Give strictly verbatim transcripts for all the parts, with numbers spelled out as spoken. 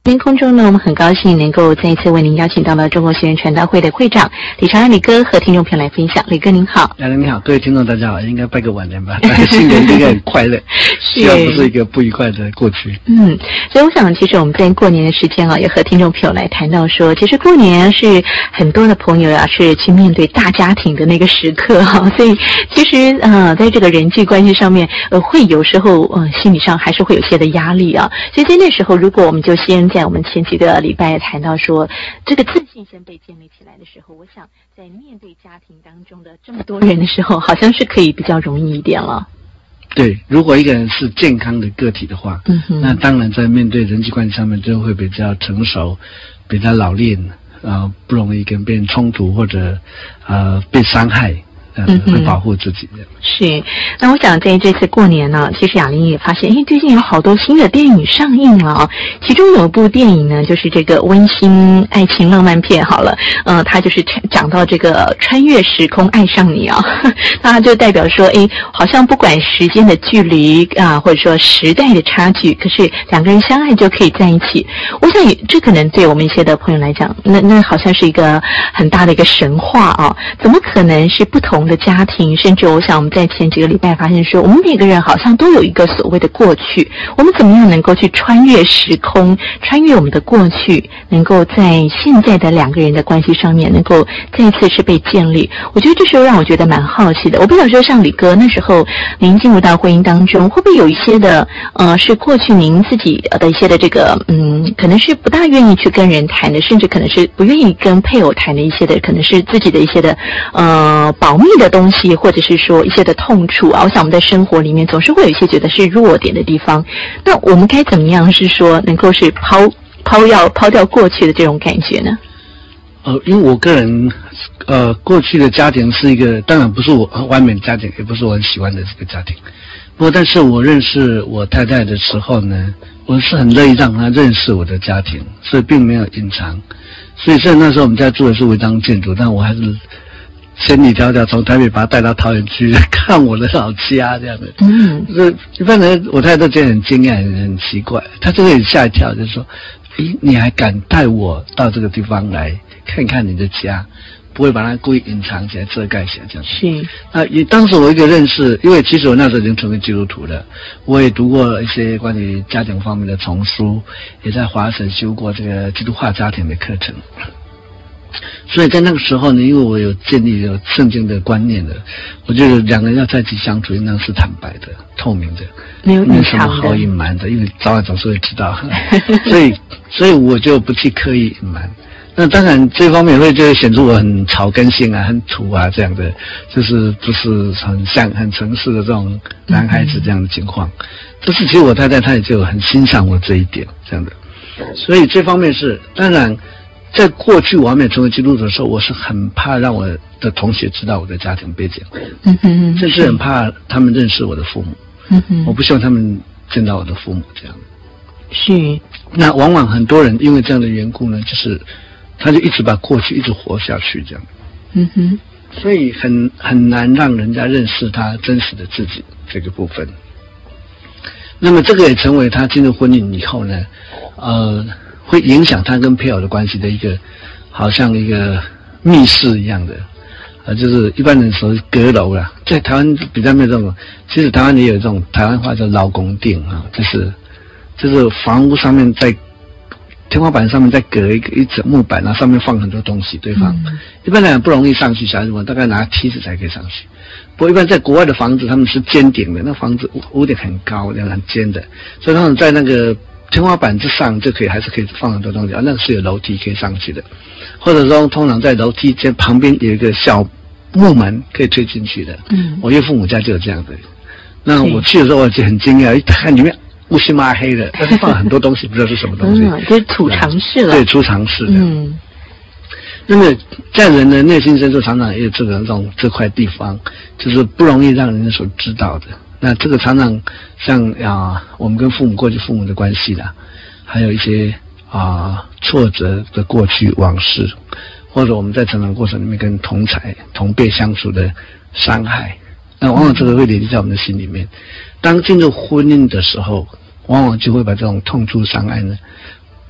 今天空中呢，我们很高兴能够再一次为您邀请到了中国学院传道会的会长李长安李哥和听众朋友来分享。李哥您好。 亚玲你好，各位听众大家好，应该拜个晚年吧，新年应该很快乐，希望不是一个不愉快的过去。 嗯，所以我想其实我们在过年的时间啊，也和听众朋友来谈到说，其实过年是很多的朋友啊是去面对大家庭的那个时刻哈、啊，所以其实呃在这个人际关系上面呃会有时候呃心理上还是会有些的压力啊，所以在那时候如果我们就先在我们前几个礼拜谈到说，这个自信先被建立起来的时候，我想在面对家庭当中的这么多人的时候，好像是可以比较容易一点了。 对，如果一个人是健康的个体的话， 嗯哼，那当然在面对人际关系上面就会比较成熟，比较老练，呃，不容易跟别人冲突或者呃被伤害。嗯，会保护自己的。 是，那我想在这次过年呢，其实雅玲也发现，哎，最近有好多新的电影上映了啊。其中有一部电影呢，就是这个温馨爱情浪漫片。好了，呃，它就是讲到这个穿越时空爱上你啊，那就代表说，哎，好像不管时间的距离啊，或者说时代的差距，可是两个人相爱就可以在一起。我想这可能对我们一些的朋友来讲，那那好像是一个很大的一个神话啊，怎么可能是不同的家庭，甚至我想我们在前几个礼拜发现说，我们每个人好像都有一个所谓的过去，我们怎么样能够去穿越时空，穿越我们的过去，能够在现在的两个人的关系上面能够再一次是被建立。我觉得这时候让我觉得蛮好奇的。我不晓得说像李哥那时候您进入到婚姻当中，会不会有一些的呃是过去您自己的一些的这个嗯可能是不大愿意去跟人谈的，甚至可能是不愿意跟配偶谈的一些的，可能是自己的一些的呃保密的东西，或者是说一些的痛处啊，我想我们在生活里面总是会有一些觉得是弱点的地方，那我们该怎么样是说能够是抛抛掉抛掉过去的这种感觉呢？ 呃，因为我个人呃过去的家庭是一个，当然不是我完美的家庭，也不是我很喜欢的这个家庭，不过但是我认识我太太的时候呢，我是很乐意让她认识我的家庭，所以并没有隐藏。所以虽然那时候我们家住的是违章建筑，但我还是千里迢迢从台北把他带到桃园去看我的老家，这样的。嗯，这一般人我太太都觉得很惊讶，很很奇怪，她就会吓一跳，就说：“诶，你还敢带我到这个地方来看看你的家？不会把它故意隐藏起来、遮盖起来这样子。”是。那也当时我一个认识，因为其实我那时候已经成为基督徒了，我也读过一些关于家庭方面的丛书，也在华神修过这个基督化家庭的课程。所以在那个时候呢，因为我有建立有圣经的观念了，我觉得两个人要在一起相处，应当是坦白的、透明的，没有没什么好隐瞒的，因为早晚总是会知道。所以，所以我就不去刻意隐瞒。那当然，这方面会就显出我很草根性啊、很土啊这样的，就是不是很像很诚实的这种男孩子这样的情况。这是其实我太太她也就很欣赏我这一点这样的，所以这方面是当然。在过去我还没有成为基督徒的时候，我是很怕让我的同学知道我的家庭背景，嗯哼，甚至很怕他们认识我的父母，嗯哼，我不希望他们见到我的父母这样。是，那往往很多人因为这样的缘故呢，就是他就一直把过去一直活下去这样，嗯哼，所以很很难让人家认识他真实的自己这个部分。那么这个也成为他进入婚姻以后呢，呃。会影响他跟配偶的关系的一个，好像一个密室一样的，呃，就是一般人说阁楼啦，在台湾比较没有这种，其实台湾也有这种台湾话叫劳工定啊，就是就是房屋上面在天花板上面再隔一个一层木板，然后上面放很多东西，对方、嗯、一般来讲不容易上去，小孩子们大概拿梯子才可以上去。不过一般在国外的房子他们是尖顶的，那房子屋屋顶很高，很尖的，所以他们在那个天花板之上就可以还是可以放很多东西啊，那个是有楼梯可以上去的，或者说通常在楼梯间旁边有一个小木门可以推进去的。嗯，我岳父母家就有这样的。那我去的时候我就很惊讶，一看里面乌漆嘛黑的，但是放了很多东西，不知道是什么东西。 嗯，就是储藏室了。 对，储藏室的。嗯。那么在人的内心深处，常常也有这个这种这块地方，就是不容易让人所知道的。那这个常常像啊，我们跟父母过去父母的关系啦，还有一些啊挫折的过去往事，或者我们在成长过程里面跟同才同辈相处的伤害，那往往这个会累积在我们的心里面。当进入婚姻的时候，往往就会把这种痛处伤害呢，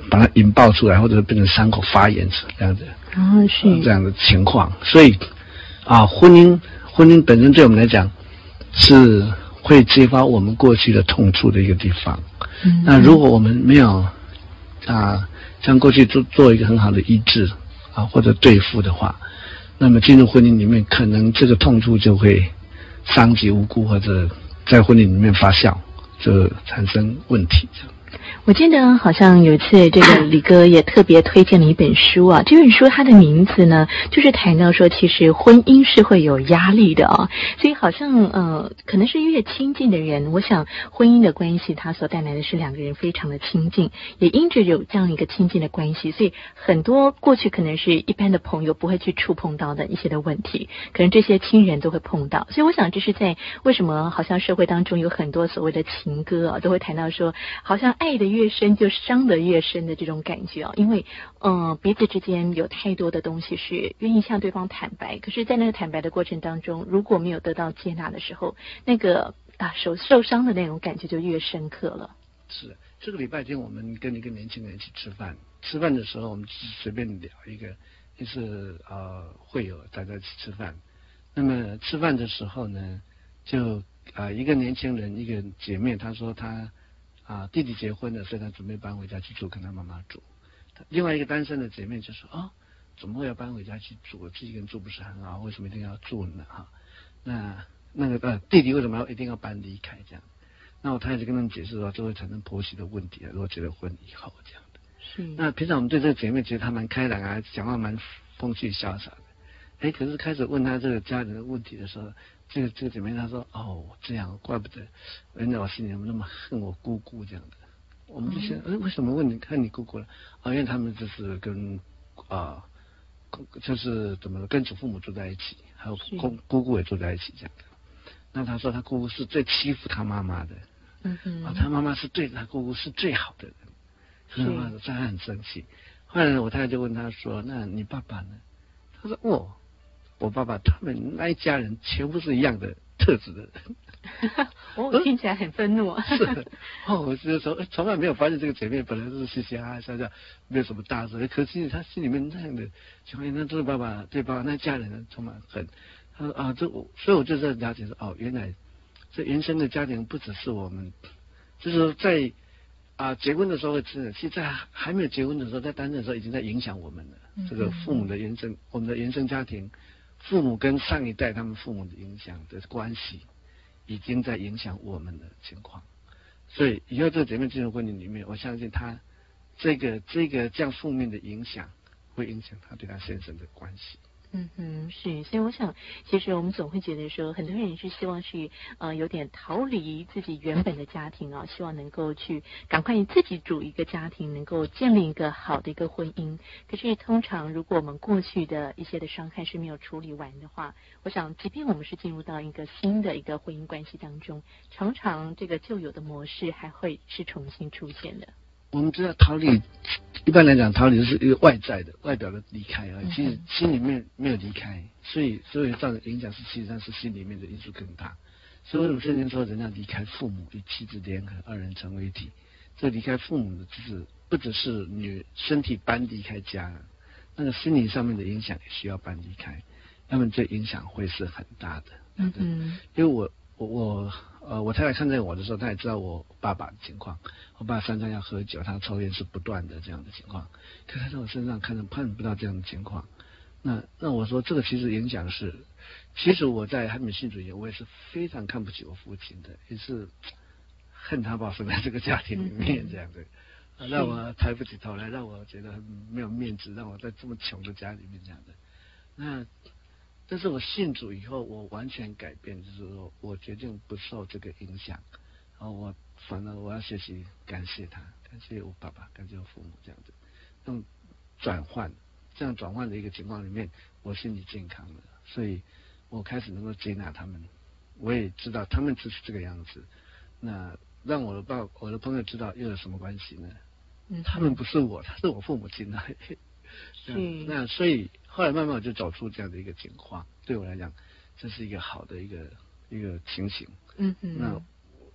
把它引爆出来，或者变成伤口发炎这样子， 哦，是、 呃、这样的情况。所以啊，婚姻婚姻本身对我们来讲是会激发我们过去的痛处的一个地方。嗯，那如果我们没有啊，像过去做做一个很好的医治啊或者对付的话，那么进入婚姻里面，可能这个痛处就会伤及无辜，或者在婚姻里面发酵，就产生问题。 我记得好像有一次，这个李哥也特别推荐了一本书啊。这本书它的名字呢，就是谈到说，其实婚姻是会有压力的啊。所以好像呃，可能是越亲近的人，我想婚姻的关系它所带来的是两个人非常的亲近，也因着有这样一个亲近的关系，所以很多过去可能是一般的朋友不会去触碰到的一些的问题，可能这些亲人都会碰到。所以我想这是在为什么好像社会当中有很多所谓的情歌啊，都会谈到说，好像爱的越深就伤得越深的这种感觉啊，因为嗯、呃、彼此之间有太多的东西是愿意向对方坦白，可是在那个坦白的过程当中，如果没有得到接纳的时候，那个啊受受伤的那种感觉就越深刻了。 是这个礼拜天我们跟一个年轻人一起吃饭，吃饭的时候我们随便聊一个，就是呃会友大家一起吃饭，那么吃饭的时候呢，就啊、呃、一个年轻人一个姐妹她说她啊，弟弟结婚了，所以他准备搬回家去住，跟他妈妈住。另外一个单身的姐妹就说：“哦，怎么会要搬回家去住？自己一个人住不是很好，为什么一定要住呢？”哈，那那个呃弟弟为什么要一定要搬离开这样？那我太太就跟他们解释说，这会产生婆媳的问题啊，如果结了婚以后这样的。是。那平常我们对这个姐妹觉得她蛮开朗啊，讲话蛮风趣潇洒的。哎，可是开始问她这个家人的问题的时候，这个这个姐妹她说：“哦，这样，怪不得原来我心里那么恨我姑姑这样的。”我们就想，哎，为什么问你恨你姑姑了？哦，因为他们就是跟啊、呃，就是怎么跟祖父母住在一起，还有姑姑姑也住在一起这样的。那他说他姑姑是最欺负他妈妈的，嗯哼，啊，他妈妈是对他姑姑是最好的人，所以妈妈他很生气。后来我太太就问他说：“那你爸爸呢？”他说：“哦。”我爸爸他们那一家人全部是一样的特质的人。 我听起来很愤怒啊！ 是哦，我就说从来没有发现这个姐妹本来是嘻嘻哈哈笑笑，没有什么大事，可是她心里面那样的情况，那这个爸爸对爸爸那家人呢充满恨。他说啊，这我所以我就在了解说，哦，原来这原生的家庭不只是我们，就是说在啊结婚的时候会吃，其实在还没有结婚的时候，在单身的时候已经在影响我们了。嗯、这个父母的原生，我们的原生家庭。父母跟上一代他们父母的影响的关系，已经在影响我们的情况，所以以后这个姐妹进入婚姻里面，我相信她这个这个这样负面的影响，会影响她对她先生的关系。 嗯哼，是，所以我想，其实我们总会觉得说，很多人是希望去呃有点逃离自己原本的家庭啊，希望能够去赶快自己组一个家庭，能够建立一个好的一个婚姻。可是通常，如果我们过去的一些的伤害是没有处理完的话，我想，即便我们是进入到一个新的一个婚姻关系当中，常常这个旧有的模式还会是重新出现的。 我们知道逃离，一般来讲逃离是一个外在的、外表的离开啊，其实心里面没有离开，所以所以造成影响是实际上是心里面的因素更大。所以为什么圣经说人要离开父母，与妻子联合，二人成为一体？这离开父母的，就是不只是女身体搬离开家，那个心理上面的影响也需要搬离开，那么这影响会是很大的。嗯嗯，因为我我我呃，我太太看见我的时候，她也知道我爸爸的情况。我爸常常要喝酒，他抽烟是不断的这样的情况。可他在我身上看着看不到这样的情况。那那我说这个其实影响是，其实我在还没信主以前，我也是非常看不起我父亲的，也是恨他把我生在这个家庭里面这样的，嗯、让我抬不起头来，让我觉得没有面子，让我在这么穷的家里面这样的。那但是我信主以后，我完全改变，就是说我决定不受这个影响，然后我反而我要学习感谢他，感谢我爸爸，感谢我父母这样子，用转换，这样转换的一个情况里面，我心理健康了，所以我开始能够接纳他们，我也知道他们就是这个样子，那让我的爸我的朋友知道又有什么关系呢？嗯，他们不是我，他是我父母亲啊。嗯，那所以后来慢慢我就走出这样的一个情况，对我来讲，这是一个好的一个一个情形。嗯嗯。那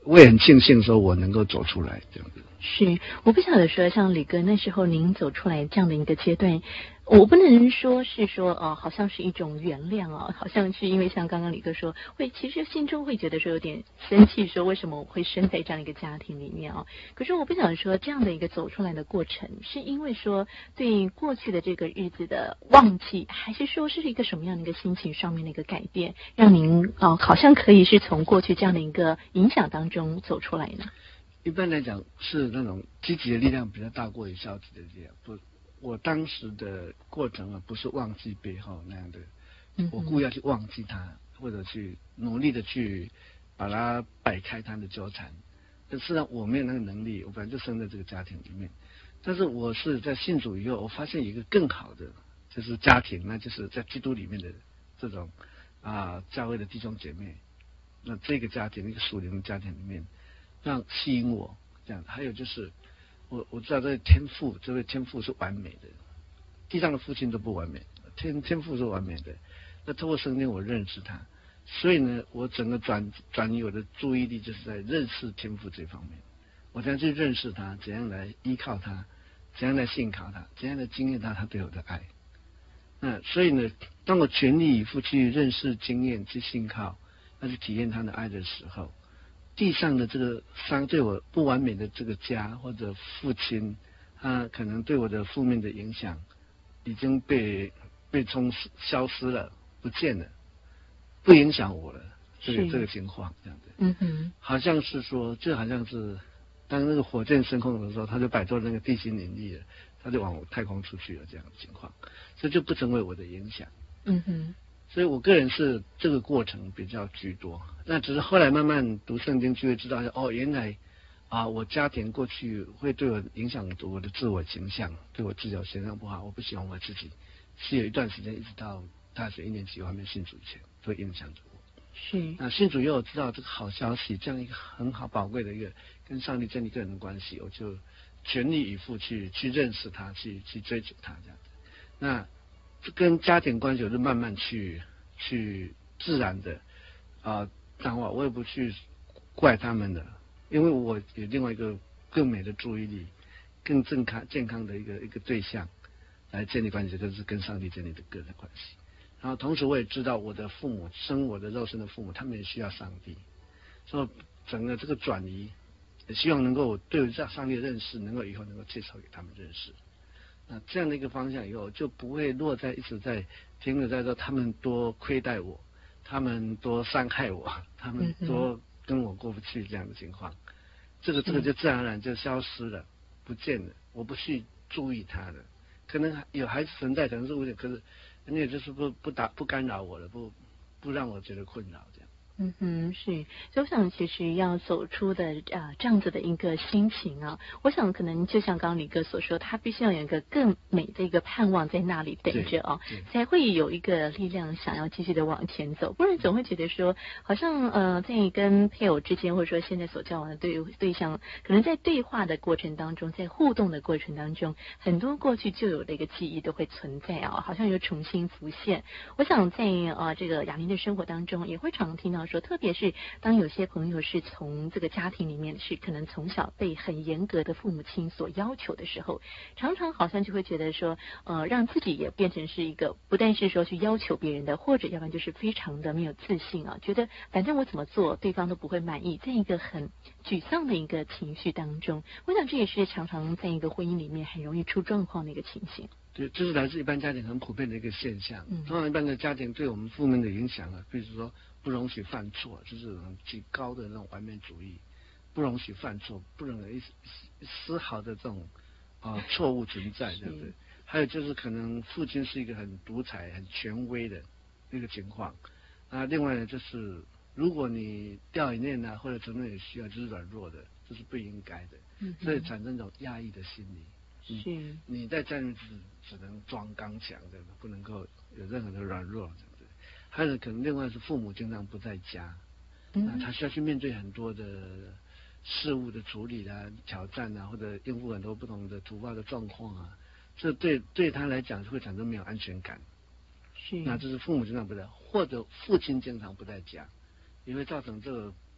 我也很庆幸说我能够走出来这样子。 是，我不晓得说，像李哥那时候您走出来这样的一个阶段，我不能说是说哦，好像是一种原谅哦，好像是因为像刚刚李哥说，会其实心中会觉得说有点生气，说为什么我会生在这样一个家庭里面哦。可是我不晓得说这样的一个走出来的过程，是因为说对过去的这个日子的忘记，还是说是一个什么样的一个心情上面的一个改变，让您哦好像可以是从过去这样的一个影响当中走出来呢？ 一般来讲是那种积极的力量比较大过于消极的力量。不，我当时的过程啊，不是忘记背后那样的，我故意要去忘记它，或者去努力的去把它摆开它的纠缠。但事实上我没有那个能力，我本来就生在这个家庭里面。但是我是在信主以后，我发现一个更好的就是家庭，那就是在基督里面的这种啊教会的弟兄姐妹。那这个家庭，一个属灵的家庭里面，让吸引我这样。还有就是，我我知道这个天父，这位天父是完美的，地上的父亲都不完美，天天父是完美的。那透过圣经我认识他，所以呢，我整个转转移我的注意力就是在认识天父这方面。我怎样去认识他，怎样来依靠他，怎样来信靠他，怎样来经验他他对我的爱。那所以呢，当我全力以赴去认识、经验、去信靠，要去体验他的爱的时候，地上的这个伤对我不完美的这个家或者父亲，他可能对我的负面的影响已经被被冲消失了，不见了，不影响我了。这个这个情况这样子， 嗯哼， 好像是说，就好像是当那个火箭升空的时候，它就摆脱那个地心引力了，它就往太空出去了，这样的情况，这就不成为我的影响。 嗯哼。 所以我个人是这个过程比较居多，那只是后来慢慢读圣经就会知道，哦，原来啊，我家庭过去会对我影响我的自我形象，对我自我形象不好，我不喜欢我自己，是有一段时间一直到大学一年级我还没信主以前，都会影响着我。 是， 那信主以后我知道这个好消息，这样一个很好宝贵的一个跟上帝建立个人的关系，我就全力以赴去去认识他，去去追求他这样子。那跟家庭关系我就慢慢去去自然的啊淡化，我也不去怪他们的，因为我有另外一个更美的注意力，更健康健康的一个一个对象来建立关系，就是跟上帝建立的个人的关系。然后同时我也知道我的父母生我的肉身的父母，他们也需要上帝，所以整个这个转移也希望能够对上帝的认识能够以后能够介绍给他们认识。那这样的一个方向以后就不会落在一直在停留在说他们多亏待我，他们多伤害我，他们多跟我过不去这样的情况，这个这个就自然而然就消失了，不见了，我不去注意它了。可能有还是存在，可能是无点，可是那也就是不不打不干扰我了，不不让我觉得困扰这样。 嗯哼，是，所以我想其实要走出的啊、呃、这样子的一个心情啊，我想可能就像刚刚李哥所说，他必须要有一个更美的一个盼望在那里等着啊，才会有一个力量想要继续的往前走，不然总会觉得说，好像呃在跟配偶之间，或者说现在所交往的对对象，可能在对话的过程当中，在互动的过程当中，很多过去就有的一个记忆都会存在啊，好像又重新浮现。我想在呃这个雅玲的生活当中，也会常听到说，特别是当有些朋友是从这个家庭里面是可能从小被很严格的父母亲所要求的时候，常常好像就会觉得说，呃，让自己也变成是一个不但是说去要求别人的，或者要不然就是非常的没有自信啊，觉得反正我怎么做对方都不会满意，在一个很沮丧的一个情绪当中，我想这也是常常在一个婚姻里面很容易出状况的一个情形。 对，这是来自一般家庭很普遍的一个现象。嗯，通常一般的家庭对我们负面的影响啊，比如说不容许犯错，就是极高的那种完美主义，不容许犯错，不容许一丝毫的这种啊、呃、错误存在，对不对？还有就是可能父亲是一个很独裁、很权威的一个情况。那另外呢，就是如果你掉眼泪啊，或者承认有需要，就是软弱的，这是不应该的，嗯，所以产生一种压抑的心理。 是， 你在家里只只能装刚强的，不能够有任何的软弱，对不对？还有可能另外是父母经常不在家，嗯、那他需要去面对很多的事物的处理啊、挑战啊，或者应付很多不同的突发的状况啊，这对对他来讲会产生没有安全感。 是， 那这是父母经常不在，或者父亲经常不在家，也会造成这个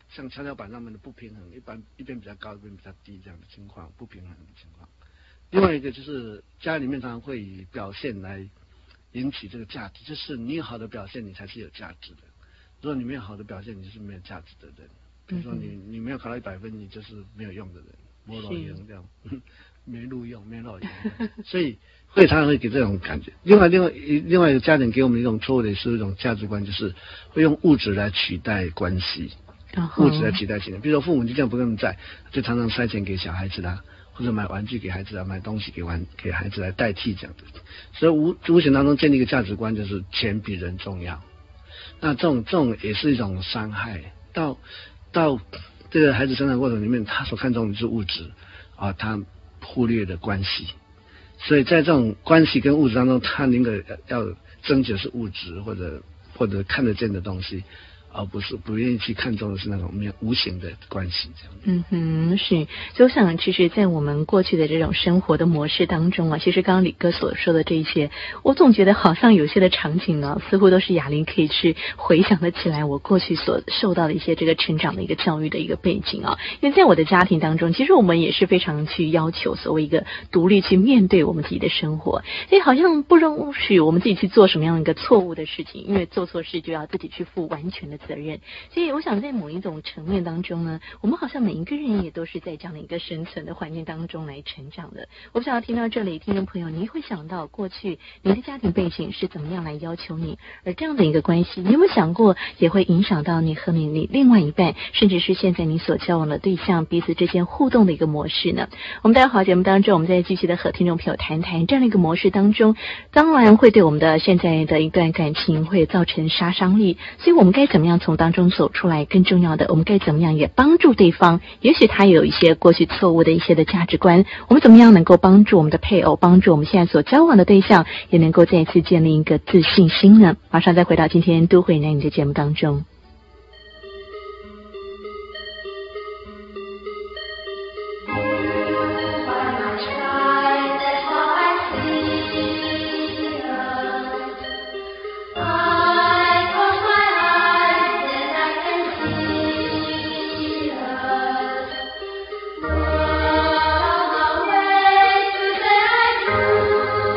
像跷跷板上面的不平衡，一般一边比较高，一边比较低这样的情况，不平衡的情况。另外一个就是家里面常常会以表现来引起这个价值，就是你有好的表现，你才是有价值的。如果你没有好的表现，你就是没有价值的人。比如说你你没有考到一百分，你就是没有用的人，没路用这样，没路用，没路用。所以会常常会给这种感觉。另外另外另外一个家庭给我们一种错误的是一种价值观，就是会用物质来取代关系。物质来取代钱，比如说父母就这样不跟他们在，就常常塞钱给小孩子啦，或者买玩具给孩子啊，买东西给玩给孩子来代替这样的。所以无无形当中建立一个价值观，就是钱比人重要。那这种这种也是一种伤害。到到这个孩子成长过程里面，他所看重的是物质啊，他忽略了关系。所以在这种关系跟物质当中，他宁可要争取的是物质或者或者看得见的东西。而不是不愿意去看重的是那种没有无形的关系这样。 嗯哼，是。所以我想，其实，在我们过去的这种生活的模式当中啊，其实刚刚李哥所说的这一些，我总觉得好像有些的场景呢，似乎都是雅琳可以去回想得起来我过去所受到的一些这个成长的一个教育的一个背景啊。因为在我的家庭当中，其实我们也是非常去要求所谓一个独立去面对我们自己的生活，所以好像不容许我们自己去做什么样的一个错误的事情，因为做错事就要自己去负完全的责任。所以我想在某一种层面当中呢，我们好像每一个人也都是在这样的一个生存的环境当中来成长的。我不知道听到这里，听众朋友，你会想到过去你的家庭背景是怎么样来要求你，而这样的一个关系，你有没有想过也会影响到你和你你另外一半，甚至是现在你所交往的对象彼此之间互动的一个模式呢？我们待会好节目当中，我们再继续的和听众朋友谈谈这样的一个模式当中，当然会对我们的现在的一段感情会造成杀伤力，所以我们该怎么样从当中走出来？更重要的，我们该怎么样也帮助对方？也许他有一些过去错误的一些的价值观，我们怎么样能够帮助我们的配偶，帮助我们现在所交往的对象，也能够再一次建立一个自信心呢？马上再回到今天都会男女的节目当中。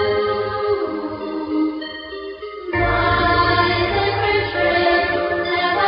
Never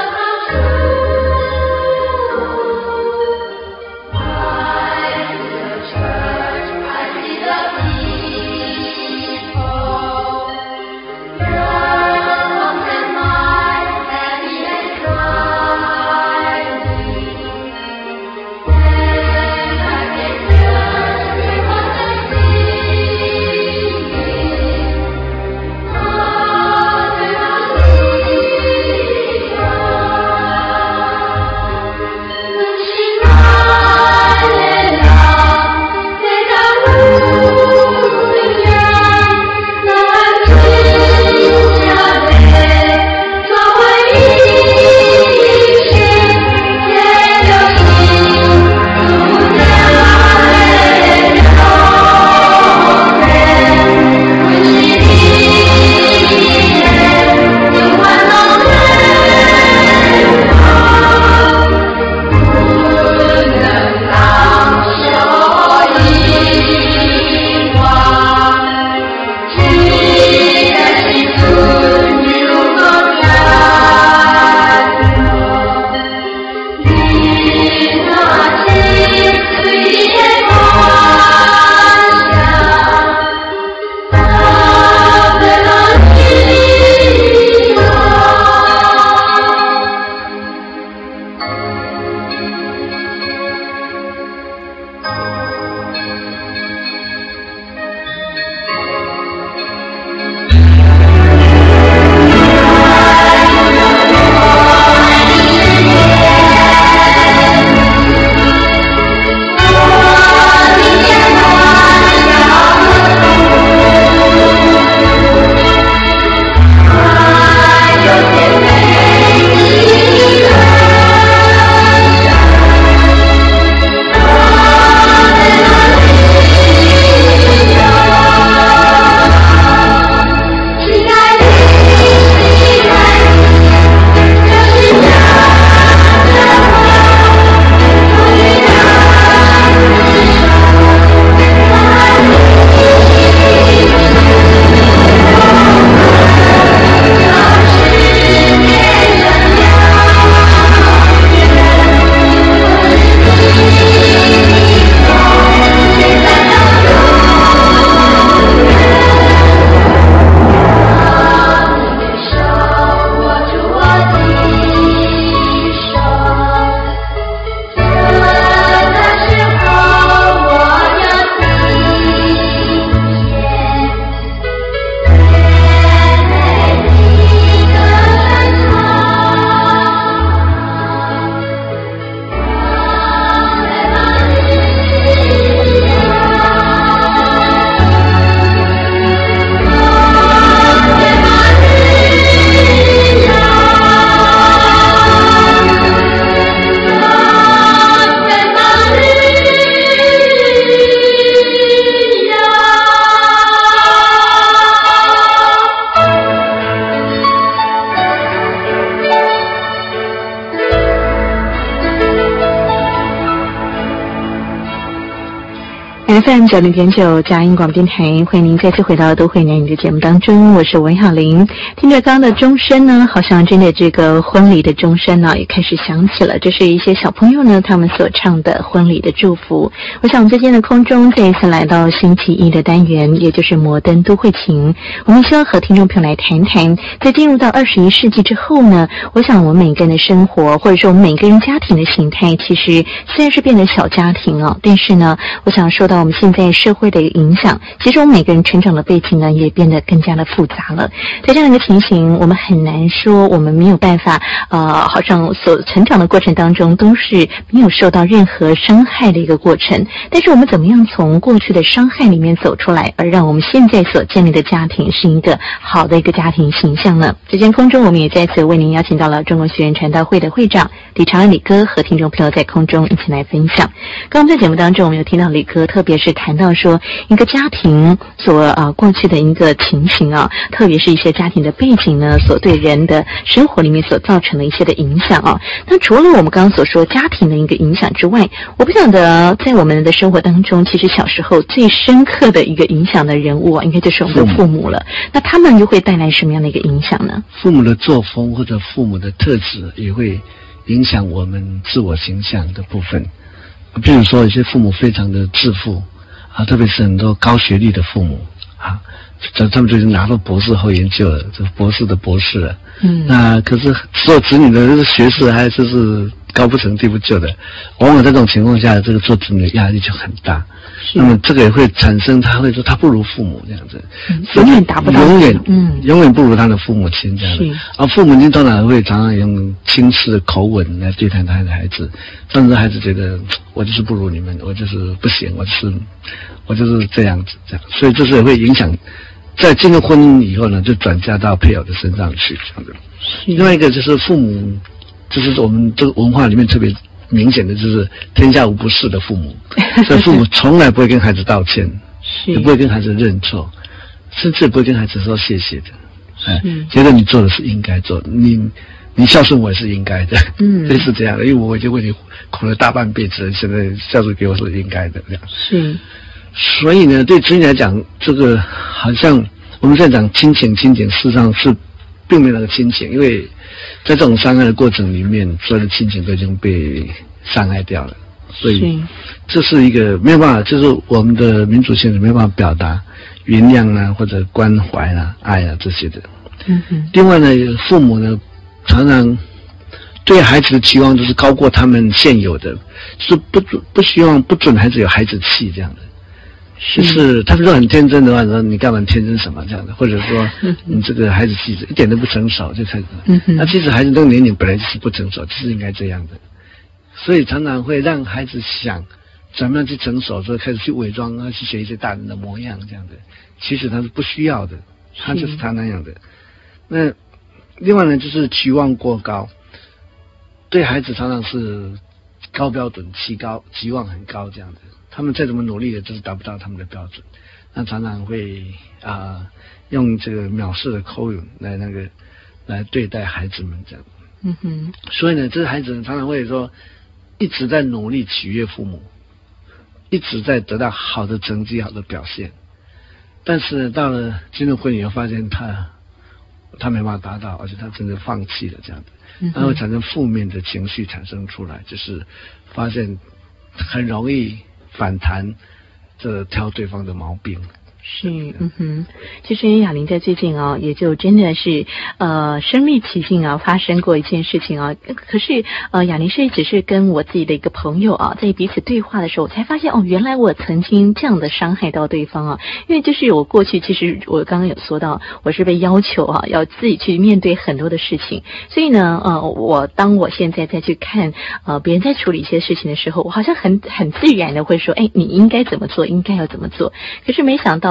F M 九零点九佳音广播电台，欢迎您再次回到都会男女的节目当中，我是文晓玲。听着刚刚的钟声呢，好像真的这个婚礼的钟声呢也开始响起了，这是一些小朋友呢他们所唱的婚礼的祝福。我想最近的空中再一次来到星期一的单元，也就是摩登都会情，我们希望和听众朋友来谈谈，在进入到二十一世纪之后呢，我想我们每个人的生活，或者说我们每个人家庭的形态，其实虽然是变成小家庭哦，但是呢，我想受到我们现在社会的影响，其实我们每个人成长的背景呢，也变得更加的复杂了。在这样一个情形，我们很难说我们没有办法，呃，好像所成长的过程当中都是没有受到任何伤害的一个过程。但是我们怎么样从过去的伤害里面走出来，而让我们现在所建立的家庭是一个好的一个家庭形象呢？这间空中，我们也再次为您邀请到了中国学院传道会的会长李长安李哥和听众朋友在空中一起来分享。刚刚在节目当中，我们有听到李哥特别是谈到说一个家庭所呃过去的一个情形啊，特别是一些家庭的背景呢，所对人的生活里面所造成的一些的影响啊。那除了我们刚刚所说家庭的一个影响之外，我不晓得在我们的生活当中，其实小时候最深刻的一个影响的人物啊，应该就是我们的父母了。那他们又会带来什么样的一个影响呢？ 父母的作风或者父母的特质也会影响我们自我形象的部分。比如说，有些父母非常的自负啊，特别是很多高学历的父母啊，这他们就已经拿到博士后研究了，这博士的博士了。嗯，那可是做子女的这个学识还就是高不成低不就的，往往在这种情况下，这个做子女的压力就很大。那么这个也会产生，他会说他不如父母这样子， 嗯、永远达不到， 永远嗯， 永远不如他的父母亲这样子。而父母亲当然会常常用轻视的口吻来对待他的孩子，甚至孩子觉得我就是不如你们，我就是不行，我就是我就是这样子这样，所以这是也会影响，在进入婚姻以后呢，就转嫁到配偶的身上去这样子。另外一个就是父母，就是我们这个文化里面特别明显的就是天下无不是的父母，所以父母从来不会跟孩子道歉，也不会跟孩子认错，甚至也不会跟孩子说谢谢的，哎，觉得你做的是应该做的，你你孝顺我也是应该的，嗯，类似这样的，因为我已经为你苦了大半辈子了，现在孝顺给我是应该的这样。是，所以呢，对子女来讲，这个好像我们在讲亲情，亲情事实上是并没有那个亲情，因为在这种伤害的过程里面，所有的亲情都已经被伤害掉了，所以这是一个没有办法，就是我们的民主性没有办法表达原谅啊，或者关怀啊、爱啊这些的。嗯哼。另外呢，父母呢常常对孩子的期望就是高过他们现有的，就是不不希望不准孩子有孩子气这样的。就是他们说很天真的话，说你干嘛天真什么这样的，或者说你这个孩子气质一点都不成熟，就开始。那其实孩子这个年龄本来就是不成熟，就是应该这样的，所以常常会让孩子想怎么样去成熟，所以开始去伪装啊，去学一些大人的模样这样的。其实他是不需要的，他就是他那样的。那另外呢，就是期望过高，对孩子常常是高标准、期高、期望很高这样的。他们再怎么努力的，就是达不到他们的标准，那常常会啊、呃、用这个藐视的口吻来那个来对待孩子们这样。嗯哼。所以呢，这孩子常常会说，一直在努力取悦父母，一直在得到好的成绩、好的表现，但是呢，到了进入婚姻以后，发现他他没办法达到，而且他真的放弃了这样的，然后产生负面的情绪产生出来，就是发现很容易反弹，这挑对方的毛病。 是，嗯哼，其实雅玲在最近啊、哦，也就真的是呃身历其境啊，发生过一件事情啊。可是呃，雅玲是只是跟我自己的一个朋友啊，在彼此对话的时候，才发现哦，原来我曾经这样的伤害到对方啊。因为就是我过去其实我刚刚有说到，我是被要求啊，要自己去面对很多的事情，所以呢，呃，我当我现在再去看呃别人在处理一些事情的时候，我好像很很自然的会说，哎，你应该怎么做，应该要怎么做。可是没想到。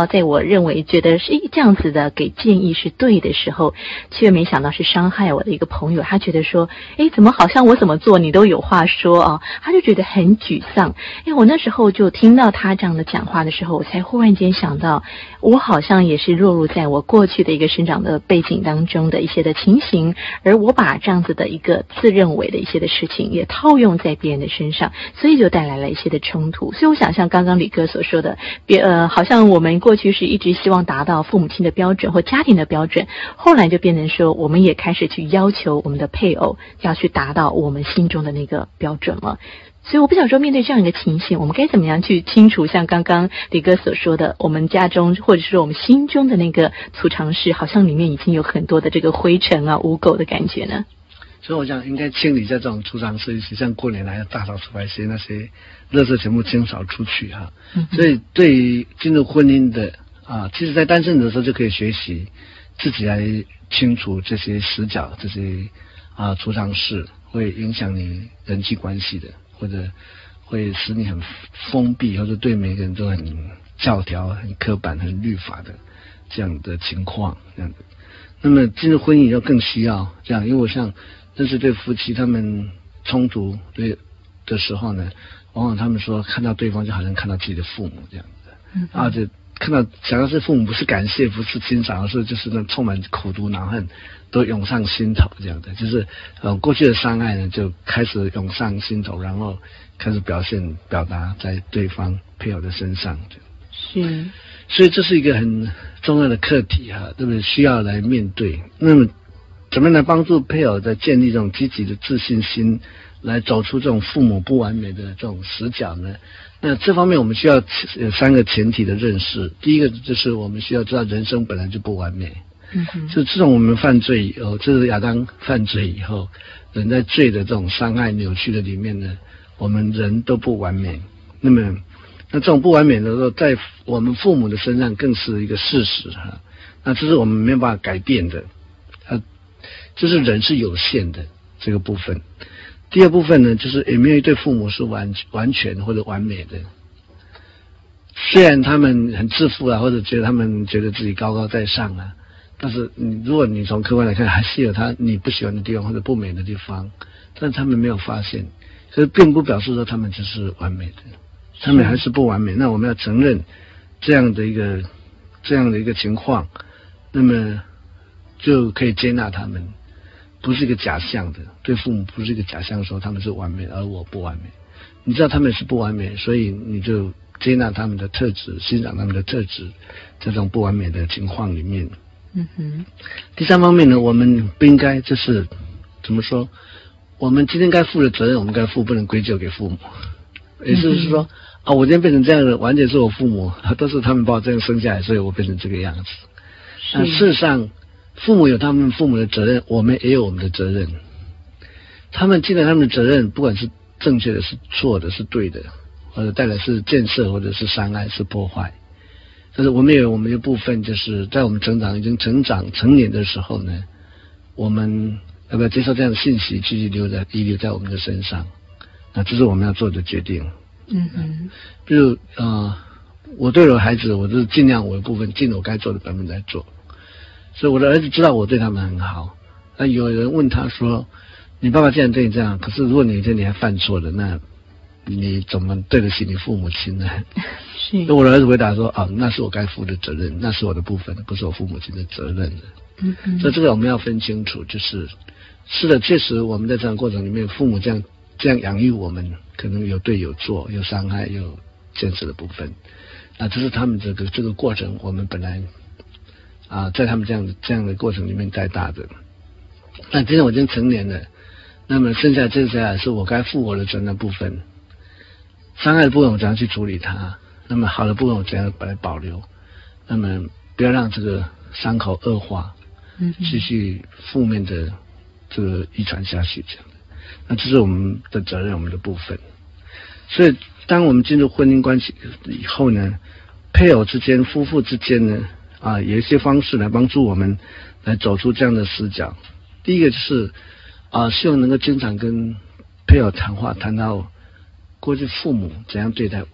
在我认为觉得是这样子的给建议是对的时候，却没想到是伤害我的一个朋友，他觉得说，诶，怎么好像我怎么做你都有话说啊，他就觉得很沮丧。诶，我那时候就听到他这样的讲话的时候，我才忽然间想到，我好像也是落入在我过去的一个生长的背景当中的一些的情形，而我把这样子的一个自认为的一些的事情也套用在别人的身上，所以就带来了一些的冲突。所以我想像刚刚李哥所说的，别呃，好像我们过去是一直希望达到父母亲的标准或家庭的标准，后来就变成说，我们也开始去要求我们的配偶要去达到我们心中的那个标准了。所以我不想说，面对这样一个情形，我们该怎么样去清除像刚刚李哥所说的，我们家中或者是我们心中的那个储藏室，好像里面已经有很多的这个灰尘啊、污垢的感觉呢？ 所以我想应该清理一下这种储藏室，像过年来要大扫除，把一些那些垃圾全部清扫出去哈、嗯。所以对于进入婚姻的啊，其实在单身的时候就可以学习自己来清除这些死角，这些啊储藏室会影响你人际关系的，或者会使你很封闭，或者对每个人都很教条、很刻板、很律法的这样的情况，这样的。那么进入婚姻以后更需要这样，因为我像认识对夫妻，他们冲突对的时候呢，往往他们说看到对方就好像看到自己的父母这样的，嗯、啊，就看到想要是父母不是感谢，不是欣赏，而是就是那充满苦毒恼恨都涌上心头这样的，就是呃过去的伤害呢就开始涌上心头，然后开始表现表达在对方配偶的身上。 是， 所以这是一个很重要的课题哈，对不对？需要来面对。那么怎么来帮助配偶在建立这种积极的自信心，来走出这种父母不完美的这种死角呢？那这方面我们需要有三个前提的认识。第一个就是我们需要知道人生本来就不完美。嗯哼，就自从我们犯罪以后，这是亚当犯罪以后，人在罪的这种伤害扭曲的里面呢，我们人都不完美。那么那这种不完美的时候，在我们父母的身上更是一个事实哈。那这是我们没有办法改变的。就是人是有限的这个部分。第二部分呢，就是也没有一对父母是完完全或者完美的。虽然他们很自负啊，或者觉得他们觉得自己高高在上啊，但是你如果你从客观来看，还是有他你不喜欢的地方或者不美的地方，但他们没有发现，所以并不表示说他们就是完美的，他们还是不完美。那我们要承认这样的一个这样的一个情况，那么就可以接纳他们。不是一个假象的，对父母不是一个假象说他们是完美而我不完美，你知道他们是不完美，所以你就接纳他们的特质，欣赏他们的特质，这种不完美的情况里面。嗯哼。第三方面呢，我们不应该就是怎么说，我们今天该负的责任我们该负，不能归咎给父母。也就是说、嗯、啊，我今天变成这样的完全是我父母，都是他们把我这样生下来，所以我变成这个样子。那事实上父母有他们父母的责任，我们也有我们的责任。他们尽了他们的责任，不管是正确的是错的是对的，或者带来是建设或者是伤害是破坏。但是我们也有我们的部分，就是在我们成长已经成长成年的时候呢，我们要不要接受这样的信息继续留在遗留在我们的身上？那这是我们要做的决定。嗯嗯。比如呃，我对我的孩子，我就是尽量我的部分尽我该做的本分来做。所以我的儿子知道我对他们很好。那有人问他说：“你爸爸既然对你这样，可是如果你有一天你还犯错了，那你怎么对得起你父母亲呢？”是。我的儿子回答说：“啊，那是我该负的责任，那是我的部分，不是我父母亲的责任的。”嗯嗯。所以这个我们要分清楚，就是是的，确实我们在这样的过程里面，父母这样这样养育我们，可能有对有错，有伤害，有建设的部分。那这是他们这个这个过程，我们本来。啊，在他们这样的这样的过程里面带大的，那今天我已经成年了，那么剩下接下来是我该负我的责任的部分，伤害的部分我怎样去处理它，那么好的部分我怎样把它保留，那么不要让这个伤口恶化，嗯，继续负面的这个遗传下去这样的，那这是我们的责任，我们的部分。所以当我们进入婚姻关系以后呢，配偶之间、夫妇之间呢。啊，有一些方式来帮助我们来走出这样的死角。第一个就是啊，希望能够经常跟配偶谈话，谈到过去父母怎样对待我们。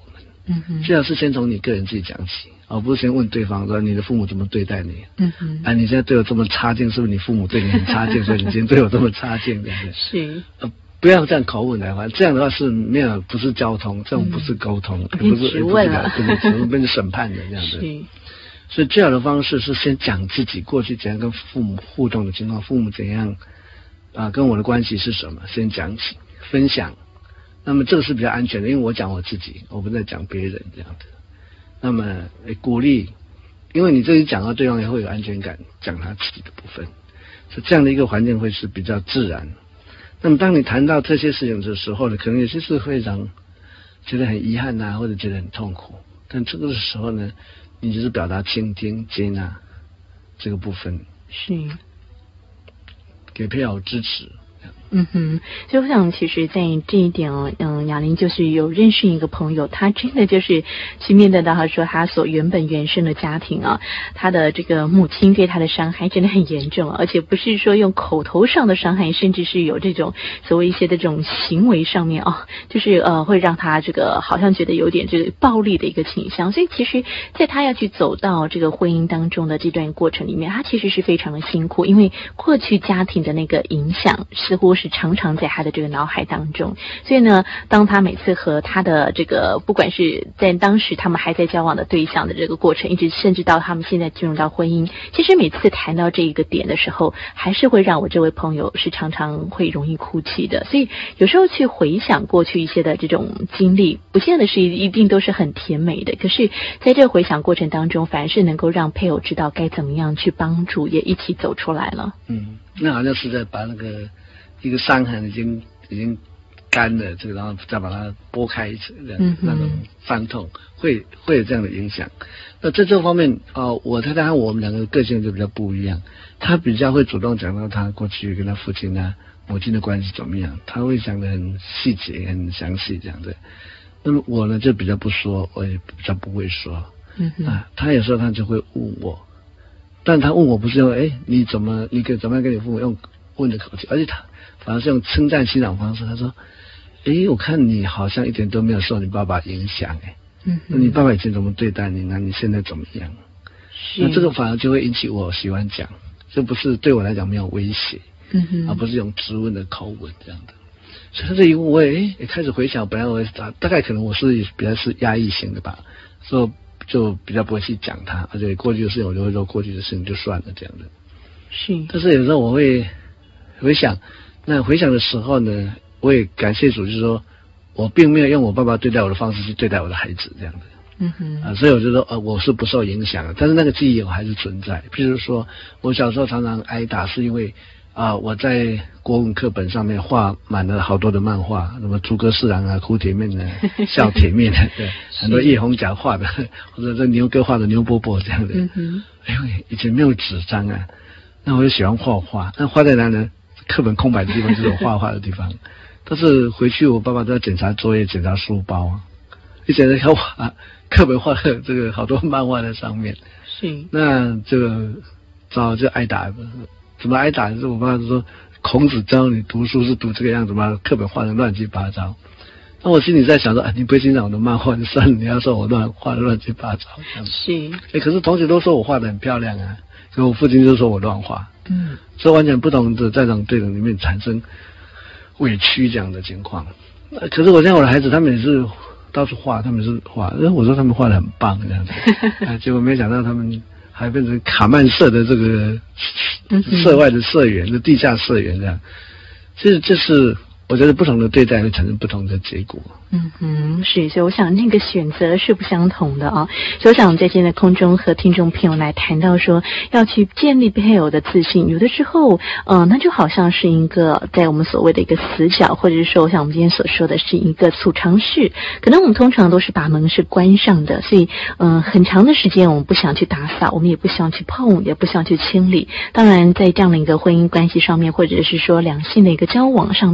嗯哼， 最好是先从你个人自己讲起，而不是先问对方说你的父母怎么对待你。 嗯哼， 啊，你现在对我这么差劲，是不是你父母对你很差劲，所以你今天对我这么差劲，对不对？ 是。 呃，不要这样口吻来话，这样的话是没有，不是交通，这种不是沟通， 嗯、 也不是质问了， 不是质问，变成审判的这样子。 是。 所以最好的方式是先讲自己过去怎样跟父母互动的情况，父母怎样啊、呃，跟我的关系是什么，先讲起分享。那么这个是比较安全的，因为我讲我自己，我不在讲别人这样子。那么诶鼓励，因为你这里讲到对方也会有安全感，讲他自己的部分，所以这样的一个环境会是比较自然。那么当你谈到这些事情的时候呢，可能有些是会让觉得很遗憾啊，或者觉得很痛苦，但这个时候呢，你就是表达倾听、接纳这个部分， 是给配偶支持。 嗯哼，所以我想，其实，在这一点哦，嗯，雅玲就是有认识一个朋友，他真的就是去面对到他说他所原本原生的家庭啊，他的这个母亲对他的伤害真的很严重，而且不是说用口头上的伤害，甚至是有这种所谓一些的这种行为上面啊，就是呃会让他这个好像觉得有点这个暴力的一个倾向。所以其实，在他要去走到这个婚姻当中的这段过程里面，他其实是非常的辛苦，因为过去家庭的那个影响似乎是常常在他的这个脑海当中，所以呢，当他每次和他的这个不管是在当时他们还在交往的对象的这个过程，一直甚至到他们现在进入到婚姻，其实每次谈到这一个点的时候，还是会让我这位朋友是常常会容易哭泣的。所以有时候去回想过去一些的这种经历，不见得是一定都是很甜美的，可是在这个回想过程当中，反而是能够让配偶知道该怎么样去帮助，也一起走出来了。 嗯，那好像是在把那个一个伤痕已经已经干了，这个然后再把它拨开一次，这样、嗯、那种伤痛会会有这样的影响。那在这方面啊、呃，我太太和我们两个个性就比较不一样，她比较会主动讲到她过去跟她父亲啊、母亲的关系怎么样，她会讲得很细节、很详细这样的。那么我呢就比较不说，我也比较不会说。嗯啊，她有时候她就会问我，但她问我不是用哎你怎么你跟怎么样跟你父母用问的口气，而且她反而是用称赞欣赏方式。她说：“诶，我看你好像一点都没有受你爸爸影响，诶，嗯，那你爸爸以前怎么对待你？那你现在怎么样？那这个反而就会引起我喜欢讲，这不是对我来讲没有威胁，嗯哼，而不是用质问的口吻这样的。所以他这一问，我也诶也开始回想，本来我大大概可能我是比较是压抑型的吧，所以就比较不会去讲他，而且过去的事情我就会说过去的事情就算了这样的。是，但是有时候我会回想。那回想的时候呢，我也感谢主，就是说我并没有用我爸爸对待我的方式去对待我的孩子这样的，嗯哼，啊，所以我就说，呃，我是不受影响的，但是那个记忆我还是存在。譬如说，我小时候常常挨打，是因为啊、呃，我在国文课本上面画满了好多的漫画，什么诸葛四郎啊、哭铁面的、笑铁面的，对，很多叶红甲画的，或者是牛哥画的牛伯伯这样的。嗯哼，哎呦，以前没有纸张啊，那我就喜欢画画，那画在哪呢？课本空白的地方就是我画画的地方，但是回去我爸爸都要检查作业、检查书包，一检查看哇，课本画了这个好多漫画在上面，是，那这个早就挨打，怎么挨打？就是我爸爸说，孔子教你读书是读这个样子吗？课本画的乱七八糟。那我心里在想说，啊，你不会欣赏我的漫画就算了，你要说我乱画的乱七八糟，这样是。哎，可是同学都说我画的很漂亮啊，所以我父亲就说我乱画。嗯，所以完全不同的在这种对等里面产生委屈这样的情况。呃、可是我现在我的孩子他们也是到处画，他们是画，我说他们画得很棒这样子，啊，结果没想到他们还变成卡曼社的这个社外的社员，就地下社员这样。其实这是我觉得不同的对待会产生不同的结果。嗯哼，是，所以我想那个选择是不相同的啊。所以我想在现在空中和听众朋友来谈到说，要去建立配偶的自信，有的时候，嗯、呃，那就好像是一个在我们所谓的一个死角，或者是说像我们今天所说的是一个储藏室，可能我们通常都是把门是关上的，所以，嗯、呃，很长的时间我们不想去打扫，我们也不想去碰，也不想去清理。当然，在这样的一个婚姻关系上面，或者是说两性的一个交往上面，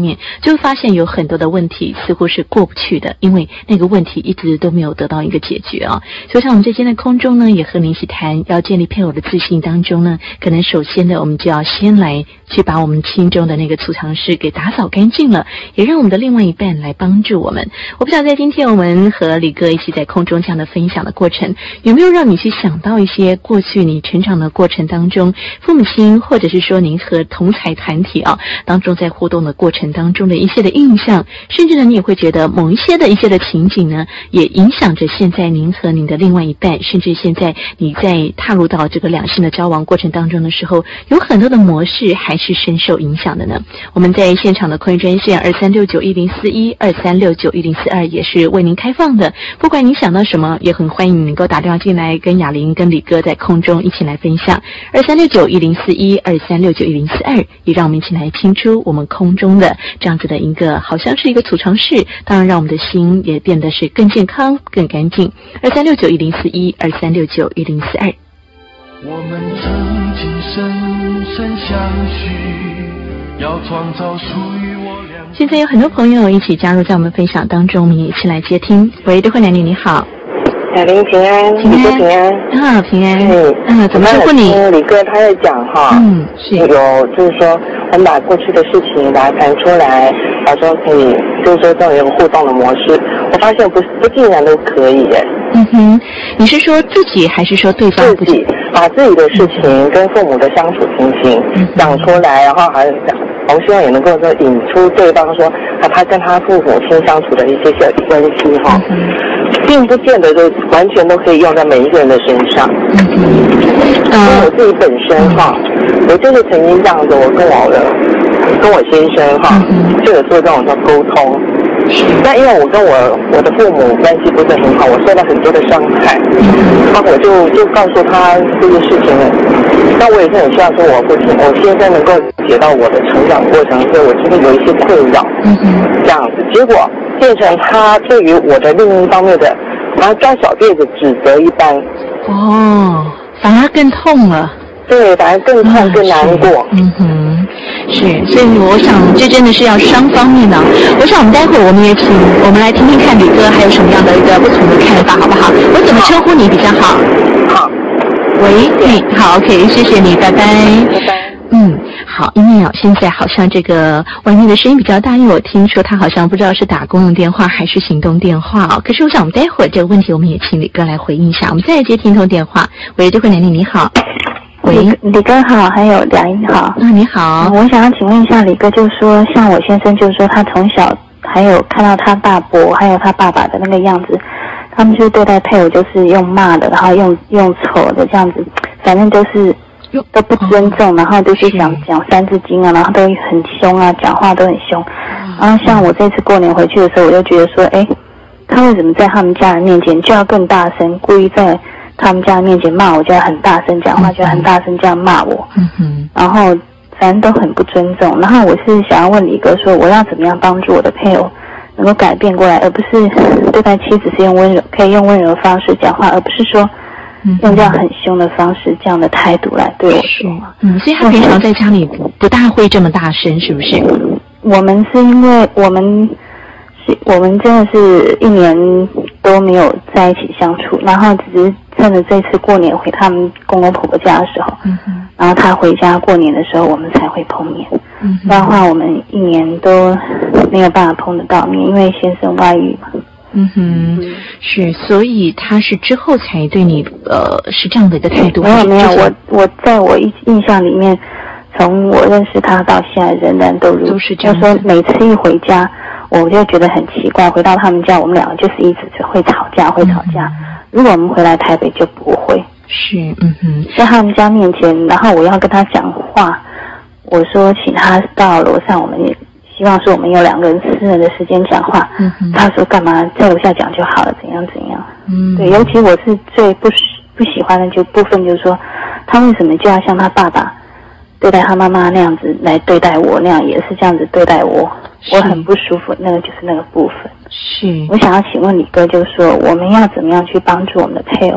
就会发现有很多的问题似乎是过不去的，因为那个问题一直都没有得到一个解决啊。所以像我们在今天的空中呢，也和您一起谈，要建立配偶的自信当中呢，可能首先呢，我们就要先来去把我们心中的那个储藏室给打扫干净了，也让我们的另外一半来帮助我们。我不知道在今天我们和李哥一起在空中这样的分享的过程，有没有让你去想到一些过去你成长的过程当中，父母亲或者是说您和同才团体啊当中在互动的过程当中的一些的印象，甚至呢你也会觉得某一些的一些的情景呢，也影响着现在您和您的另外一半，甚至现在你在踏入到这个两性的交往过程当中的时候，有很多的模式还是深受影响的呢。我们在现场的空运专线二三六九一零四一二三六九一零四二也是为您开放的，不管您想到什么，也很欢迎你能够打电话进来跟雅玲跟李哥在空中一起来分享。二三六九一零四一二三六九一零四二，也让我们一起来拼出我们空中的这样子的一个好像是一个储藏室，当然让我们的心也变得是更健康更干净。二三六九一零四一二三六九一零四二。 我们曾经深深相许，要创造属于我俩。 现在有很多朋友一起加入在我们分享当中，我们也一起来接听。喂，对慧男女你好。 雅玲平安， 平安， 平安啊，平安， 嗯， 啊，怎么称呼你？ 李哥他在讲哈， 嗯，是有就是说，我们把过去的事情把它谈出来，然后说可以，就是说这种有互动的模式，我发现不不尽然都可以耶。 嗯哼，你是说自己还是说对方？ 自己把自己的事情跟父母的相处情形讲出来，然后还讲，我们希望也能够说引出对方说啊，他跟他父母亲相处的一些小关系哈。并不见得就完全都可以用在每一个人的身上。嗯嗯。因为我自己本身哈，我就是曾经这样子，我跟我的跟我先生哈，就有做这种叫沟通。那因为我跟我我的父母关系不是很好，我受到很多的伤害，那我就就告诉他这些事情。那我也是很希望说我父亲我先生能够理解到我的成长过程，所以我今天有一些困扰，这样子，结果变成他对于我的另一方面的，然后抓小辫子指责一般。 哦，反而更痛了。 对，反而更痛、嗯、更难过。 嗯哼，是，所以我想这真的是要双方面的。我想我们待会儿我们也请我们来听听看李哥还有什么样的一个不同的看法，好不好？我怎么称呼你比较好？ 好。 喂，哎，好 ，OK， 谢谢你，拜拜。 拜拜。 嗯，好，因为啊，现在好像这个外面的声音比较大，因为我听说他好像不知道是打公用电话还是行动电话啊。可是我想我们待会儿这个问题，我们也请李哥来回应一下。我们再来接听通电话。喂，这位男女你好。喂， 李哥好，还有梁英好。 啊，你好。 我想要请问一下李哥，就是说，像我先生，就是说他从小还有看到他大伯还有他爸爸的那个样子，他们就对待配偶就是用骂的，然后用用丑的这样子，反正都是都不尊重，哦、然后就是想讲三字经啊，然后都很凶啊，讲话都很凶。嗯、然后像我这次过年回去的时候，我就觉得说，哎，他为什么在他们家人面前就要更大声，故意在他们家的面前骂我，就要很大声讲话，就要很大声这样骂我。嗯哼。然后反正都很不尊重。然后我是想要问李哥说，我要怎么样帮助我的配偶能够改变过来，而不是对待妻子是用温柔，可以用温柔的方式讲话，而不是说用这样很凶的方式，这样的态度来对我说。 嗯，所以他平常在家里不大会这么大声，是不是？ 我们是因为我们是我们真的是一年都没有在一起相处，然后只是趁着这次过年回他们公公婆婆家的时候，嗯哼，然后他回家过年的时候，我们才会碰面。嗯，不然的话，我们一年都没有办法碰得到面，因为先生外遇嘛。 嗯哼，是，所以他是之后才对你呃是这样的一个态度。 没有没有，我我在我印象里面，从我认识他到现在，仍然都如都是这样。 就说每次一回家，我就觉得很奇怪，回到他们家，我们两个就是一直会吵架，会吵架。嗯、如果我们回来台北就不会。 是，嗯哼， 在他们家面前，然后我要跟他讲话，我说请他到楼上，我们也希望说我们有两个人私人的时间讲话。嗯哼，他说干嘛在楼下讲就好了，怎样怎样。嗯，对，尤其我是最不不喜欢的就部分就是说，他为什么就要像他爸爸对待他妈妈那样子来对待我，那样也是这样子对待我，我很不舒服。那个就是那个部分。 是， 我想要请问李哥，就是说我们要怎么样去帮助我们的配偶，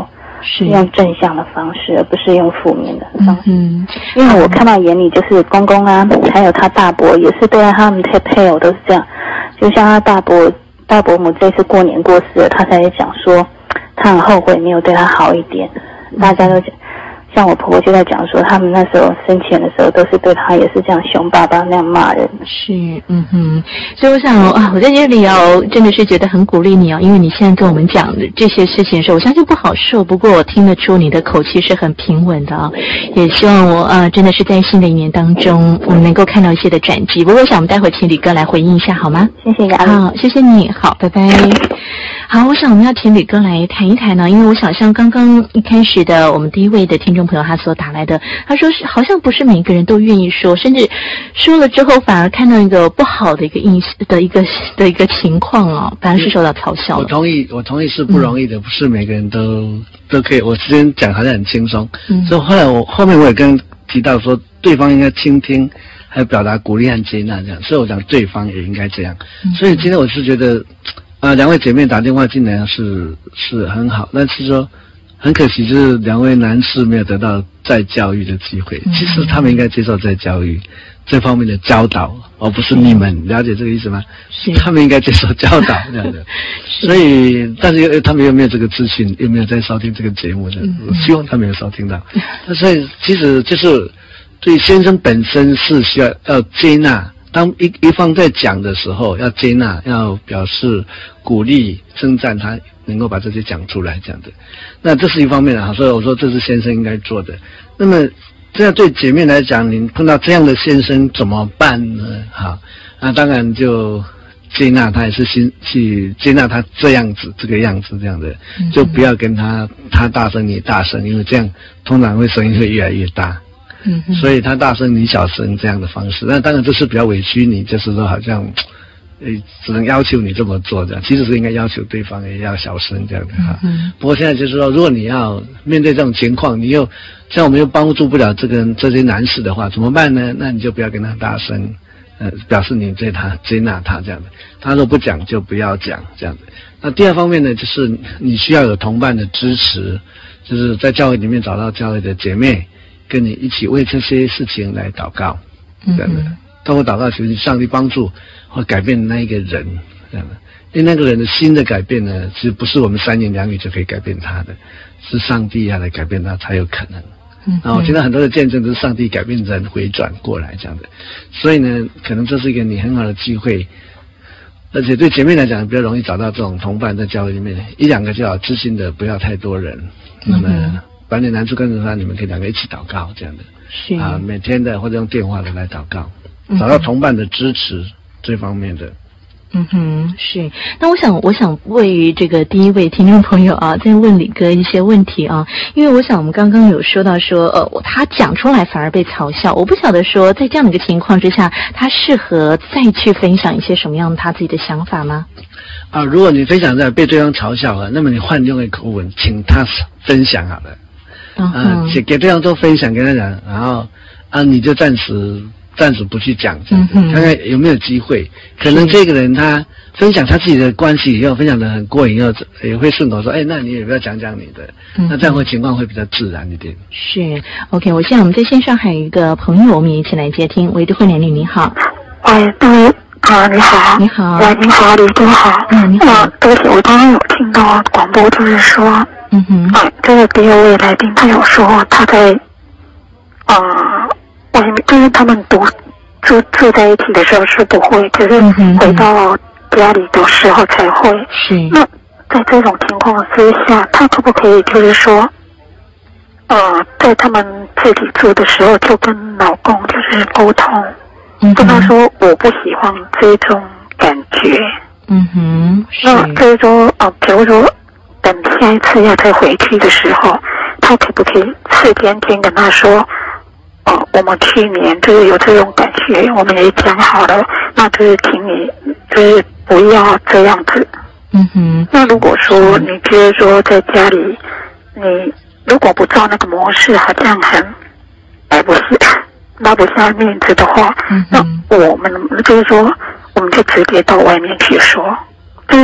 是用正向的方式，而不是用负面的方式。 嗯， 因为我看到眼里就是公公啊，还有他大伯也是对待他们配配偶都是这样，就像他大伯大伯母这次过年过世了，他才讲说他很后悔没有对他好一点，大家都讲。像我婆婆就在讲说，他们那时候生前的时候都是对他也是这样凶巴巴那样骂人。 是，嗯哼，所以我想啊，我在这里哦，真的是觉得很鼓励你哦，因为你现在跟我们讲的这些事情的时候，我相信不好受，不过我听得出你的口气是很平稳的啊、哦，也希望我啊、呃，真的是在新的一年当中，我们能够看到一些的转机。不过我想我们待会请李哥来回应一下好吗？ 谢谢雅。 好，谢谢你，好，拜拜。好，我想我们要请李哥来谈一谈呢，因为我想像刚刚一开始的我们第一位的听众朋友他所打来的，他说是好像不是每个人都愿意说，甚至说了之后反而看到一个不好的一个印的一个的一个情况哦，反而是受到嘲笑。 我同意，我同意是不容易的，嗯、不是每个人都都可以。我之前讲好像很轻松，嗯、所以后来我后面我也跟提到说，对方应该倾听，还有表达鼓励和接纳这样，所以我讲对方也应该这样。嗯、所以今天我是觉得。啊，两位姐妹打电话进来是是很好，但是说很可惜，就是两位男士没有得到再教育的机会。其实他们应该接受再教育这方面的教导，而不是你们了解这个意思吗？是，他们应该接受教导这样的。所以，但是又他们又没有这个资讯，又没有在收听这个节目的，我希望他们有收听到。那所以，其实就是对先生本身是需要要接纳。当一一方在讲的时候，要接纳，要表示鼓励、称赞他能够把这些讲出来，这样的。那这是一方面啊，所以我说这是先生应该做的。那么这样对姐妹来讲，你碰到这样的先生怎么办呢？好，那当然就接纳他，也是心去接纳他这样子、这个样子这样的，就不要跟他他大声你大声，因为这样通常会声音会越来越大。嗯，所以他大声你小声这样的方式，那当然这是比较委屈你，就是说好像，呃，只能要求你这么做这样，其实是应该要求对方也要小声这样的哈。嗯。不过现在就是说，如果你要面对这种情况，你又像我们又帮助不了这个这些男士的话，怎么办呢？那你就不要跟他大声，呃，表示你对他接纳他这样的。他若不讲就不要讲这样的。那第二方面呢，就是你需要有同伴的支持，就是在教会里面找到教会的姐妹。跟你一起为这些事情来祷告，这样的，透过祷告求上帝帮助或改变那一个人，这样的，因为那个人的心的改变呢，其实不是我们三言两语就可以改变他的，是上帝要来改变他才有可能。嗯，然后我听到很多的见证都是上帝改变人回转过来这样的，所以呢，可能这是一个你很好的机会，而且对姐妹来讲比较容易找到这种同伴，在教会里面一两个就好，知心的不要太多人，那么。嗯把你男主跟着他，你们可以两个一起祷告，这样的，是啊，每天的或者用电话的来祷告，找到同伴的支持、嗯、这方面的。 嗯哼，是。那我想，我想为这个第一位听众朋友啊，再问李哥一些问题啊，因为我想我们刚刚有说到说，呃，他讲出来反而被嘲笑，我不晓得说在这样的一个情况之下，他适合再去分享一些什么样他自己的想法吗？ 啊，如果你分享在被对方嘲笑了，那么你换用一个口吻，请他分享好了。啊，给给对方做分享，跟他讲，然后啊，你就暂时暂时不去讲，这样子，嗯、看看有没有机会。可能这个人他分享他自己的关系以后，分享得很过瘾以后，也会顺口说，哎，那你也不要讲讲你的，嗯、那这样会情况会比较自然一点。 是 ，OK， 我现在我们在线上还有一个朋友，我们也一起来接听。喂，慧莲女你好。 喂，各位啊，你好。 你好。 喂，你好，李哥好。 嗯，你好。 啊，对不起，我刚刚有听到广播，就是说。 嗯哼， 啊，这个第二位来宾他有说他在，啊、呃，外面就是他们读住住在一起的时候是不会，可是回到家里的时候才会。 是。 那在这种情况之下，他可不可以就是说，呃，在他们自己住的时候就跟老公就是沟通，嗯、跟他说我不喜欢这种感觉。 嗯哼，是。 那就是说，啊、呃，比如说。等下一次要再回去的时候，他可不可以事先先跟他说，哦、呃，我们去年就是有这种感觉，我们也讲好了，那就是请你就是不要这样子。 嗯哼。 那如果说你觉得说在家里，你如果不照那个模式，好像很哎不是拉不下面子的话，嗯、那我们就是说，我们就直接到外面去说，就是说。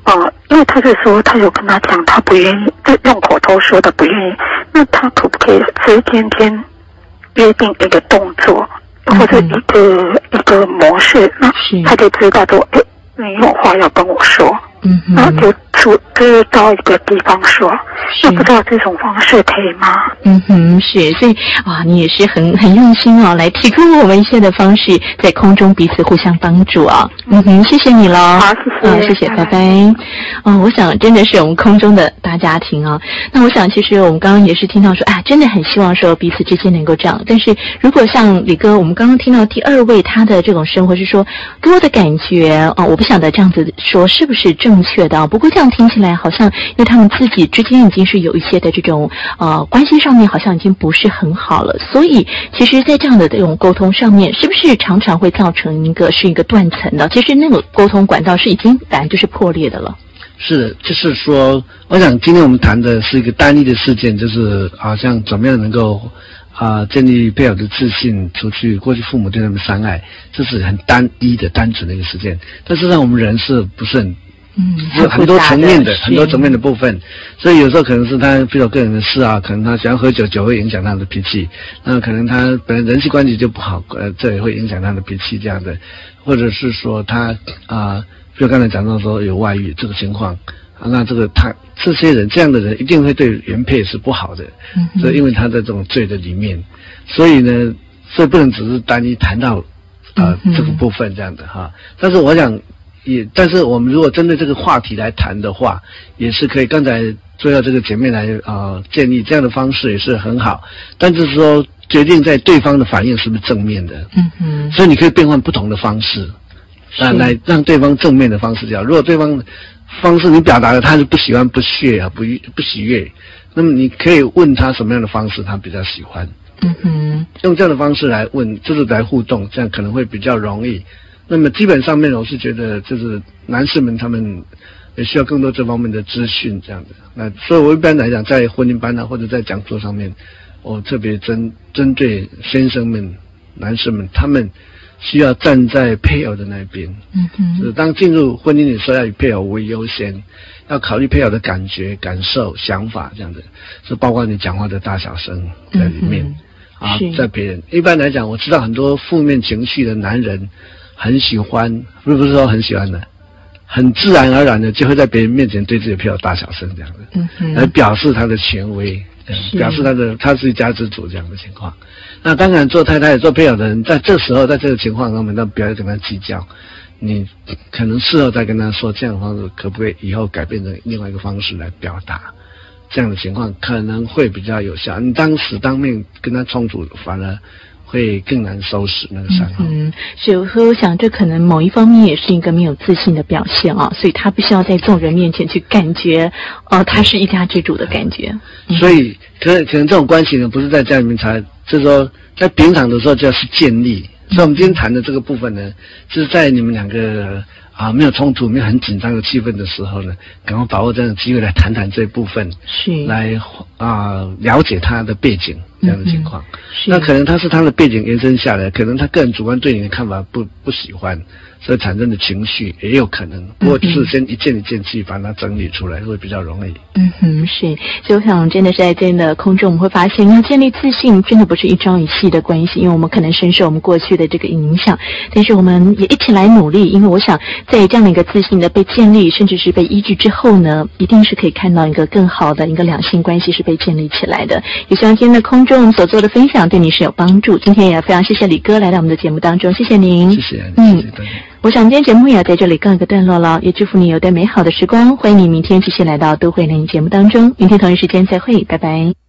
呃，因为他是说他有跟他讲他不愿意，就用口头说的不愿意，那他可不可以随天天约定一个动作，或者一个、嗯、一个模式，那他就知道说，哎，你有话要跟我说， 嗯， 然后就出就是到一个地方说，那不知道这种方式可以吗？ 嗯哼，是，所以哇，你也是很很用心哦，来提供我们一些的方式，在空中彼此互相帮助啊。嗯哼，谢谢你喽。 好，谢谢， 嗯，谢谢，拜拜。哦，我想真的是我们空中的大家庭啊。那我想，其实我们刚刚也是听到说，啊，真的很希望说彼此之间能够这样。但是如果像李哥，我们刚刚听到第二位他的这种生活是说，给我的感觉哦，我不晓得这样子说是不是正确的啊。不过这样听起来好像，因为他们自己之间已经是有一些的这种呃关系上面好像已经不是很好了，所以其实在这样的这种沟通上面，是不是常常会造成一个是一个断层的？其实那个沟通管道是已经本来就是破裂的了。 是的，就是说，我想今天我们谈的是一个单一的事件，就是好像怎么样能够啊、呃、建立配偶的自信，除去过去父母对他们的伤害，这是很单一的单纯的一个事件。但是让我们人是不是很嗯， 有很多层面的很多层面的部分，所以有时候可能是他比较个人的事啊，可能他喜欢喝酒，酒会影响他的脾气，那可能他本来人际关系就不好，呃，这也会影响他的脾气这样的，或者是说他啊、呃，比如刚才讲到说有外遇这个情况啊，那这个他这些人这样的人一定会对原配是不好的，嗯，所以因为他在这种罪的里面，所以呢，所以不能只是单一谈到呃、嗯、这个部分这样的哈，但是我想。也，但是我们如果针对这个话题来谈的话，也是可以。刚才做到这个姐妹来啊、呃、建议这样的方式也是很好，但是说决定在对方的反应是不是正面的，嗯嗯，所以你可以变换不同的方式，啊，来让对方正面的方式讲。如果对方方式你表达了他是不喜欢、不屑啊、不不喜悦，那么你可以问他什么样的方式他比较喜欢，嗯哼，用这样的方式来问，就是来互动，这样可能会比较容易。那么基本上面我是觉得就是男士们他们也需要更多这方面的资讯这样的。那所以我一般来讲在婚姻班啊或者在讲座上面，我特别针针对先生们男士们，他们需要站在配偶的那边，嗯哼，就是当进入婚姻的时候要以配偶为优先，要考虑配偶的感觉感受想法这样的，是包括你讲话的大小声在里面，嗯，啊，在别人一般来讲我知道很多负面情绪的男人很喜欢，不是不是说很喜欢的，很自然而然的就会在别人面前对自己的配偶大小声这样的，嗯哼，来表示他的权威，表示他的他是一家之主这样的情况。那当然做太太做配偶的人在这时候在这个情况上面，那不要跟他计较，你可能事后再跟他说这样的方式可不可以以后改变成另外一个方式来表达，这样的情况可能会比较有效。你当时当面跟他冲突反而会更难收拾那个伤害。嗯， 所以我想这可能某一方面也是一个没有自信的表现啊，所以他必须要在众人面前去感觉，哦，他是一家之主的感觉。嗯，所以可能可能这种关系呢，不是在家里面才，就是说在平常的时候就要去建立。所以我们今天谈的这个部分呢，就是在你们两个啊没有冲突、没有很紧张的气氛的时候呢，赶快把握这样的机会来谈谈这一部分，是来啊了解他的背景这样的情况。嗯，那可能他是他的背景延伸下来，可能他个人主观对你的看法不不喜欢，所以产生的情绪也有可能。不过就是先一件一件去把它整理出来，会比较容易。 嗯哼，是。所以我想真的是在这样的空中，我们会发现要建立自信，真的不是一朝一夕的关系，因为我们可能深受我们过去的这个影响，但是我们也一起来努力，因为我想在这样的一个自信的被建立，甚至是被医治之后呢，一定是可以看到一个更好的一个两性关系是被建立起来的。也希望今天的空中我们所做的分享对你是有帮助。今天也非常谢谢李哥来到我们的节目当中，谢谢您。 谢谢，嗯，谢谢大家。 我想今天节目也要在这里告一个段落了，也祝福你有段美好的时光。欢迎你明天继续来到都会联谊节目当中，明天同一时间再会，拜拜。